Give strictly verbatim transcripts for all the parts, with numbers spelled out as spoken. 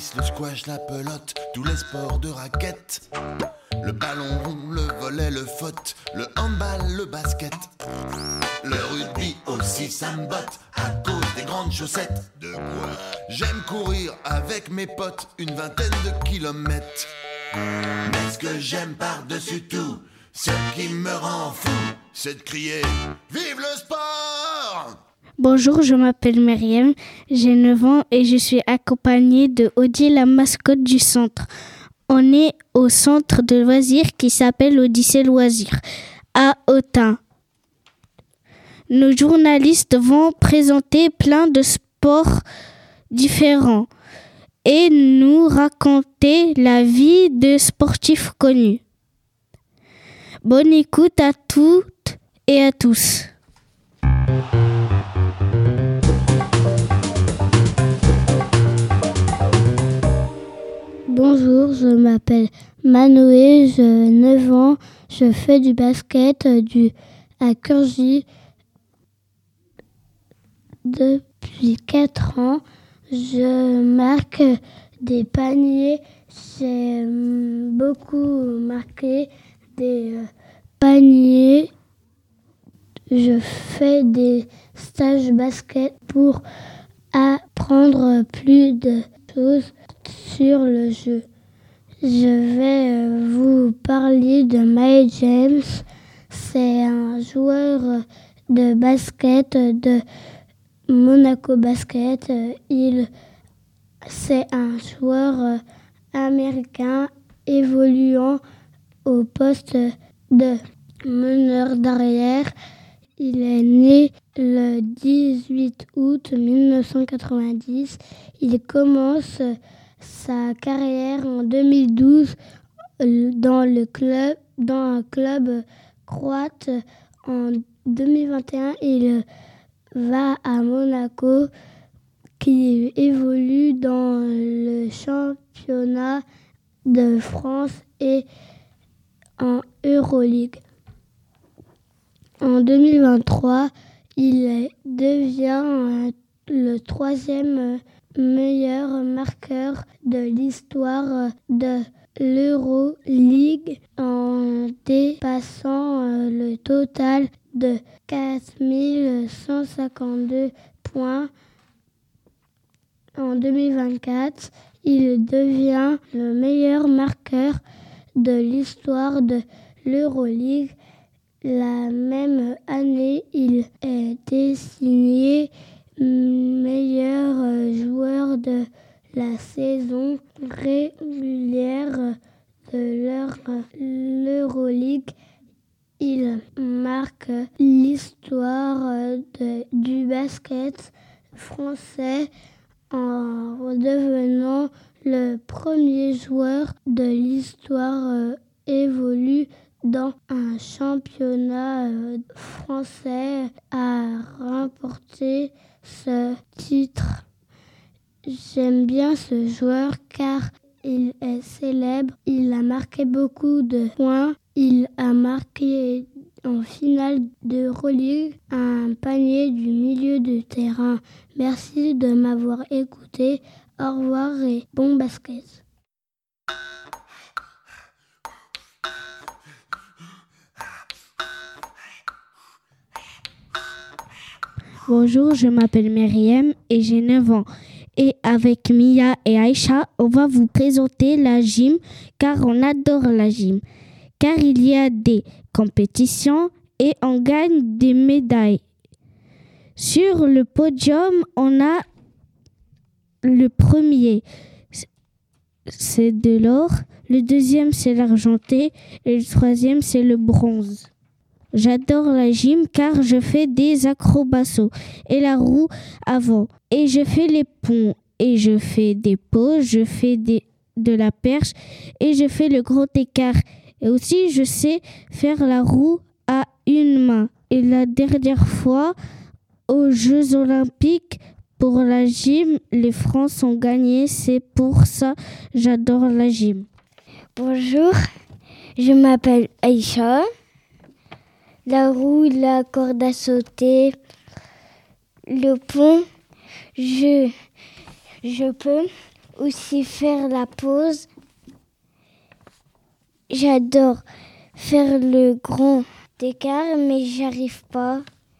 tennis, le squash, la pelote, tous les sports de raquette. Le ballon rond, le volley, le foot, le handball, le basket. Le rugby aussi, ça me botte à cause des grandes chaussettes. De quoi? J'aime courir avec mes potes une vingtaine de kilomètres. Mais ce que j'aime par-dessus tout, ce qui me rend fou, c'est de crier « Vive le sport !» Bonjour, je m'appelle Myriam, j'ai neuf ans et je suis accompagnée de Audi, la mascotte du centre. On est au centre de loisirs qui s'appelle Odyssée Loisirs, à Autun. Nos journalistes vont présenter plein de sports différents et nous raconter la vie de sportifs connus. Bonne écoute à toutes et à tous. Bonjour, je m'appelle Manoé, j'ai neuf ans, je fais du basket du, à Curgy depuis quatre ans. Je marque des paniers, j'ai beaucoup marqué des paniers. Je fais des stages basket pour apprendre plus de choses sur le jeu. Je vais vous parler de Mike James. C'est un joueur de basket de Monaco Basket. Il, c'est un joueur américain évoluant au poste de meneur d'arrière. Il est né le dix-huit août mille neuf cent quatre-vingt-dix. Il commence sa carrière en deux mille douze dans le club, dans un club croate. En deux mille vingt et un, il va à Monaco, qui évolue dans le championnat de France et en Euroleague. En deux mille vingt-trois, il devient le troisième meilleur marqueur de l'histoire de l'Euroleague en dépassant le total de quatre mille cent cinquante-deux points. En deux mille vingt-quatre, il devient le meilleur marqueur de l'histoire de l'Euroleague. La même année, il est désigné meilleur joueur de la saison régulière de l'Euroleague. Il marque l'histoire de, du basket français en devenant le premier joueur de l'histoire évolue dans un championnat français à remporter ce titre. J'aime bien ce joueur car il est célèbre, il a marqué beaucoup de points, il a marqué en finale d'Euroleague un panier du milieu de terrain. Merci de m'avoir écouté, au revoir et bon basket. Bonjour, je m'appelle Myriam et j'ai neuf ans. Et avec Mia et Aïcha, on va vous présenter la gym car on adore la gym. Car il y a des compétitions et on gagne des médailles. Sur le podium, on a le premier, c'est de l'or. Le deuxième, c'est l'argenté. Et le troisième, c'est le bronze. J'adore la gym car je fais des acrobaties et la roue avant. Et je fais les ponts. Et je fais des pauses, je fais des, de la perche. Et je fais le grand écart. Et aussi, je sais faire la roue à une main. Et la dernière fois, aux Jeux Olympiques, pour la gym, les France ont gagné. C'est pour ça que j'adore la gym. Bonjour, je m'appelle Aïcha. La roue, la corde à sauter, le pont, je, je peux aussi faire la pause. J'adore faire le grand écart, mais j'arrive pas.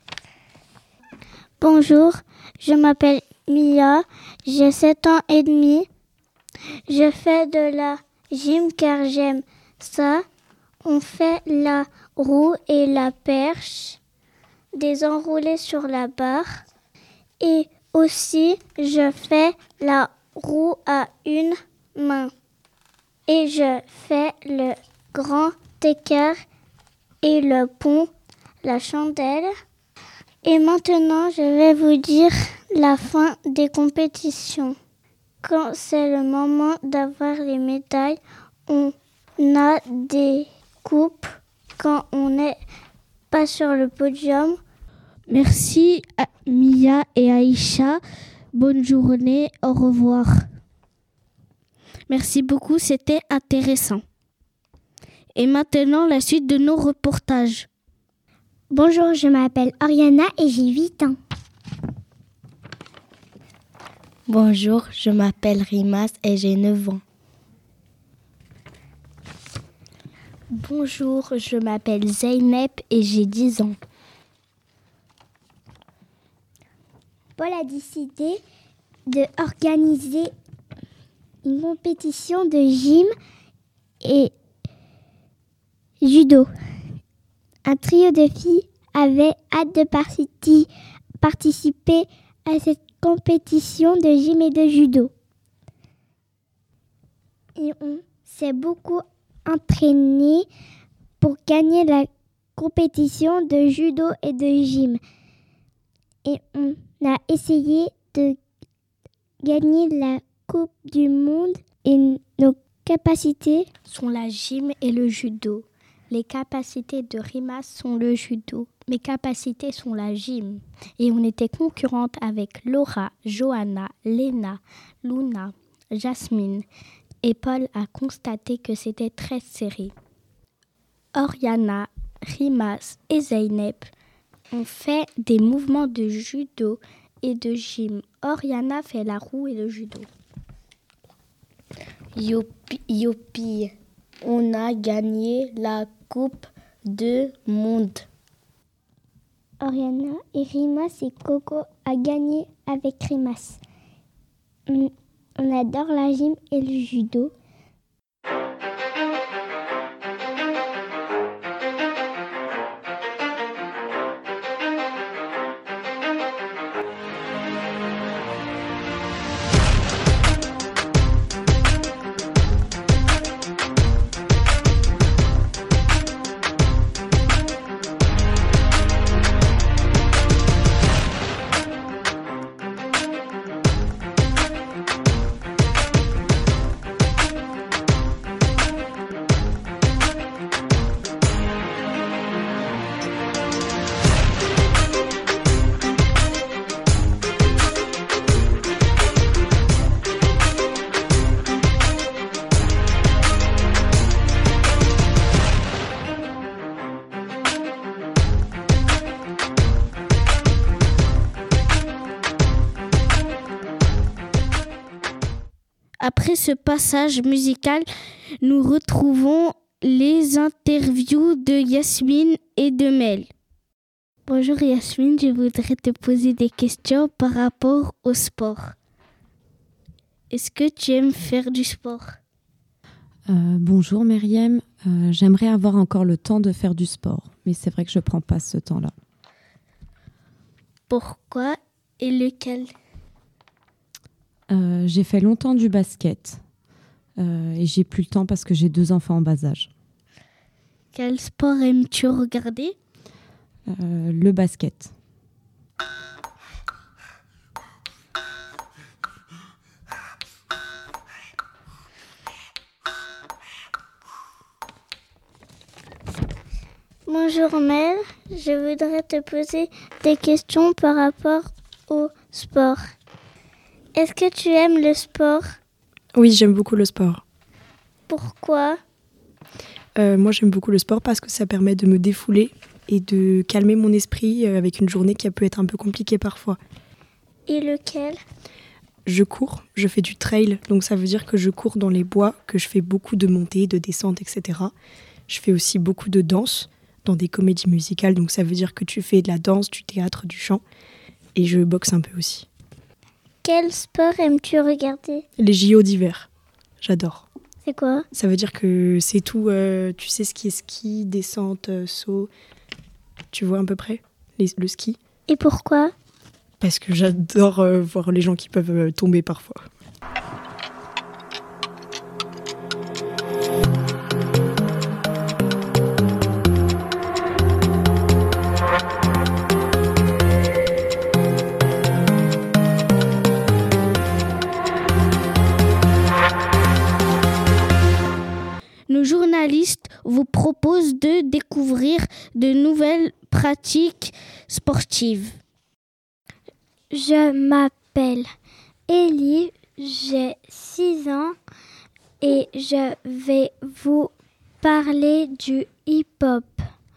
Bonjour, je m'appelle Mia, j'ai sept ans et demi. Je fais de la gym car j'aime ça. On fait la roue et la perche, des enroulés sur la barre. Et aussi, je fais la roue à une main. Et je fais le grand écart et le pont, la chandelle. Et maintenant, je vais vous dire la fin des compétitions. Quand c'est le moment d'avoir les médailles, on a des coupes. Quand on n'est pas sur le podium. Merci à Mia et Aïcha. Bonne journée, au revoir. Merci beaucoup, c'était intéressant. Et maintenant, la suite de nos reportages. Bonjour, je m'appelle Oriana et j'ai huit ans. Bonjour, je m'appelle Rimas et j'ai neuf ans. Bonjour, je m'appelle Zeynep et j'ai dix ans. Paul a décidé d'organiser une compétition de gym et judo. Un trio de filles avait hâte de parti- participer à cette compétition de gym et de judo. Et on s'est beaucoup entraîné pour gagner la compétition de judo et de gym. Et on a essayé de gagner la Coupe du Monde et nos capacités sont la gym et le judo. Les capacités de Rimas sont le judo. Mes capacités sont la gym. Et on était concurrentes avec Laura, Johanna, Léna, Luna, Jasmine. Et Paul a constaté que c'était très serré. Oriana, Rimas et Zeynep ont fait des mouvements de judo et de gym. Oriana fait la roue et le judo. Youpi, youpi, on a gagné la Coupe du Monde. Oriana et Rimas et Coco a gagné avec Rimas. On, on adore la gym et le judo. Après ce passage musical, nous retrouvons les interviews de Yasmine et de Mel. Bonjour Yasmine, je voudrais te poser des questions par rapport au sport. Est-ce que tu aimes faire du sport ? Euh, bonjour Myriam, euh, j'aimerais avoir encore le temps de faire du sport, mais c'est vrai que je ne prends pas ce temps-là. Pourquoi et lequel ? euh, J'ai fait longtemps du basket euh, et j'ai plus le temps parce que j'ai deux enfants en bas âge. Quel sport aimes-tu regarder ? euh, Le basket. Bonjour Mel, je voudrais te poser des questions par rapport au sport. Est-ce que tu aimes le sport ? Oui, j'aime beaucoup le sport. Pourquoi ? euh, Moi, j'aime beaucoup le sport parce que ça permet de me défouler et de calmer mon esprit avec une journée qui a pu être un peu compliquée parfois. Et lequel ? Je cours, je fais du trail, donc ça veut dire que je cours dans les bois, que je fais beaucoup de montées, de descentes, et cetera. Je fais aussi beaucoup de danse dans des comédies musicales, donc ça veut dire que tu fais de la danse, du théâtre, du chant. Et je boxe un peu aussi. Quel sport aimes-tu regarder ? Les J O d'hiver, j'adore. C'est quoi ? Ça veut dire que c'est tout, euh, tu sais ce qui est ski, descente, euh, saut. Tu vois à peu près les, le ski ? Et pourquoi ? Parce que j'adore euh, voir les gens qui peuvent euh, tomber parfois. Nos journalistes vous proposent de découvrir de nouvelles pratiques sportives. Je m'appelle Ellie, j'ai six ans et je vais vous parler du hip-hop.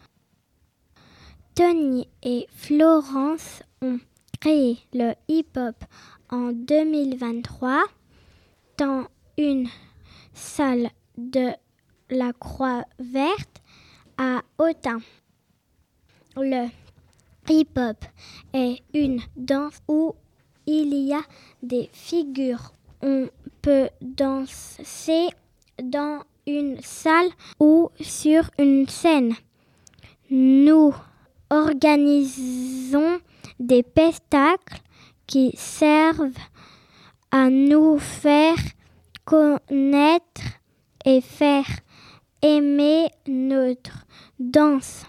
Tony et Florence ont créé le hip-hop en deux mille vingt-trois dans une salle de la Croix-Verte à Autun. Le hip-hop est une danse où il y a des figures. On peut danser dans une salle ou sur une scène. Nous organisons des spectacles qui servent à nous faire connaître et faire aimer notre danse.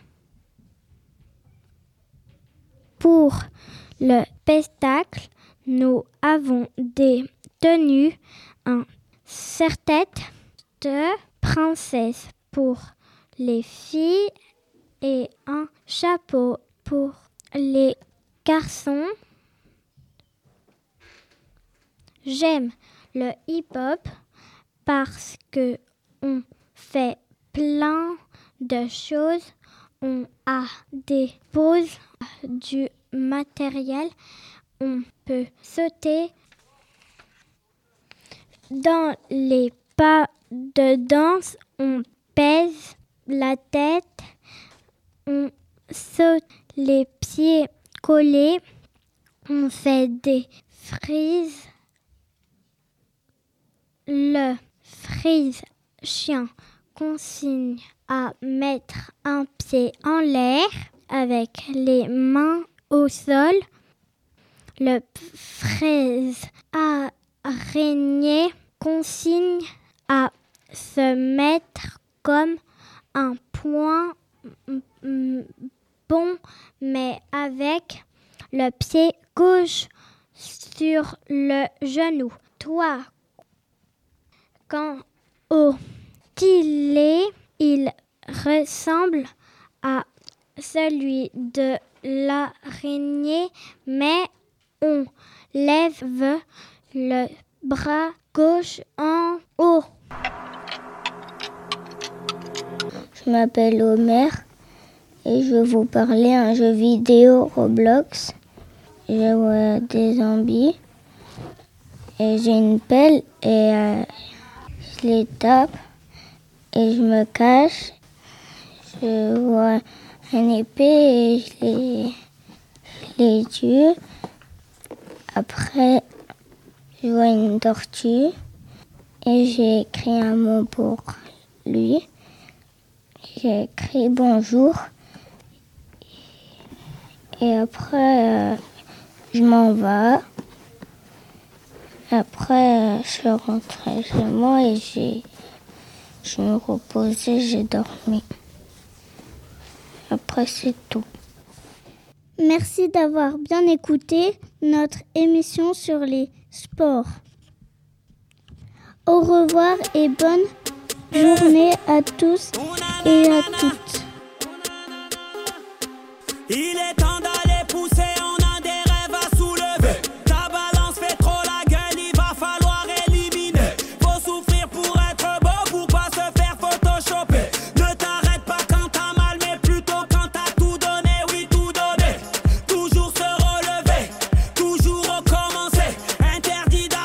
Pour le spectacle, nous avons des tenues en serre-tête de princesse pour les filles et un chapeau pour les garçons. J'aime le hip-hop parce que on fait plein de choses. On a des poses, du matériel, on peut sauter. Dans les pas de danse, on pèse la tête, on saute les pieds collés, on fait des frises. Le frise chien consigne à mettre un pied en l'air avec les mains au sol. Le fraise araignée consigne à se mettre comme un point bon, mais avec le pied gauche sur le genou. Toi, quand au stylet, il ressemble à celui de l'araignée, mais on lève le bras gauche en haut. Je m'appelle Omer et je vais vous parler d'un jeu vidéo Roblox. Je vois des zombies et j'ai une pelle et euh, je les tape et je me cache. Je vois une épée et je les, je les tue. Après, je vois une tortue et j'ai écrit un mot pour lui. J'ai écrit bonjour. Et après, euh, je m'en vais. Après, euh, je suis rentrée chez moi et j'ai, je me reposais, j'ai dormi. Après, c'est tout. Merci d'avoir bien écouté notre émission sur les sports. Au revoir et bonne journée à tous et à toutes. Il est temps d'aller pousser, on a des rêves à soulever. Ta balance fait trop la gueule, il va falloir éliminer. Faut souffrir pour être beau, pour pas se faire photoshopper. Ne t'arrête pas quand t'as mal, mais plutôt quand t'as tout donné, oui tout donné. Toujours se relever, toujours recommencer. Interdit d'aller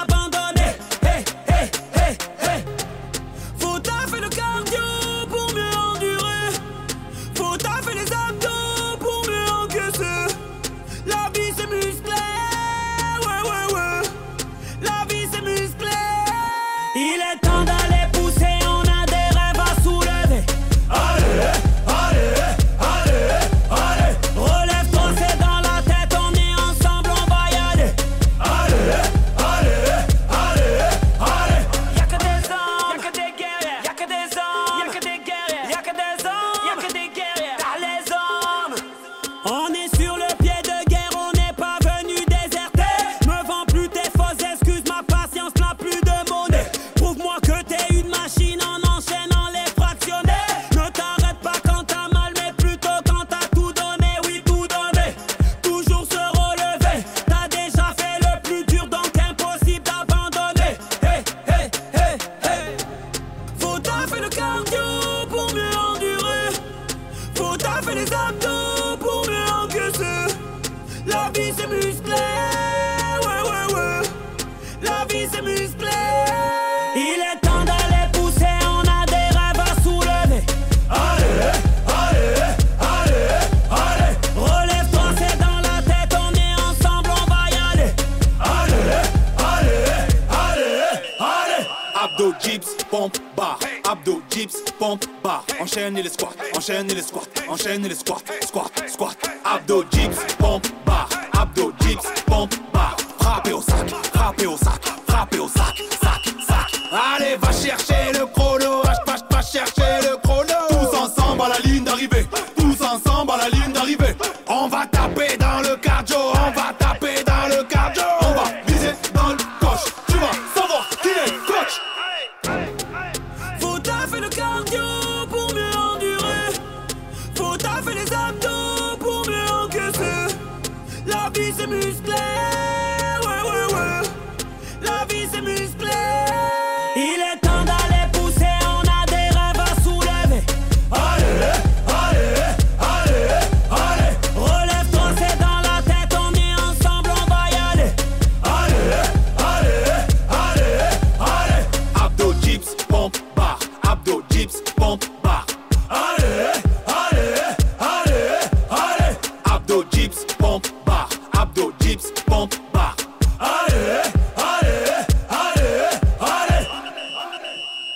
c'est musclé. Ouais, ouais, ouais. La vie c'est musclé. Il est temps d'aller pousser, on a des rêves à soulever. Allez, allez, allez, allez. Relève-toi, c'est dans la tête, on est ensemble, on va y aller. Allez, allez, allez, allez. Abdo, dips, pompe, bar. Abdo, dips, pompe, bar. Enchaîne les squats, enchaîne les squats, enchaîne les squats, squat, squat. Abdo, dips, pompe, bar. Abdo, dips, pompe, bar. Frappez au sac, frappez au sac, frappez au sac, sac, sac. Allez, va chercher le chrono, va, va, va chercher le chrono. Tous ensemble à la ligne d'arrivée, tous ensemble à la ligne d'arrivée. On va taper dans le cardio, on va taper dans le cardio. On va viser dans le coche, tu vas savoir qui est coach. Faut taffer le cardio pour mieux endurer. Faut taffer les abdos pour mieux encaisser. La vie c'est musclé. Ouais, ouais, ouais. La vie c'est musclé. Il est temps d'aller pousser, on a des rêves à soulever. Allez, allez, allez, allez. Relève-toi, c'est dans la tête, on est ensemble, on va y aller. Allez, allez, allez, allez. Abdo, dips, pompe, bar. Abdo, dips, pompe, bar. Allez, allez, allez, allez. Abdo, dips, pompe, bar. Abdo, dips, pompe, bar. Allez, allez, allez, allez.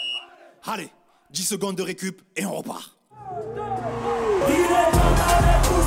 Allez, dix secondes de récup et on repart. Il est temps d'aller pousser.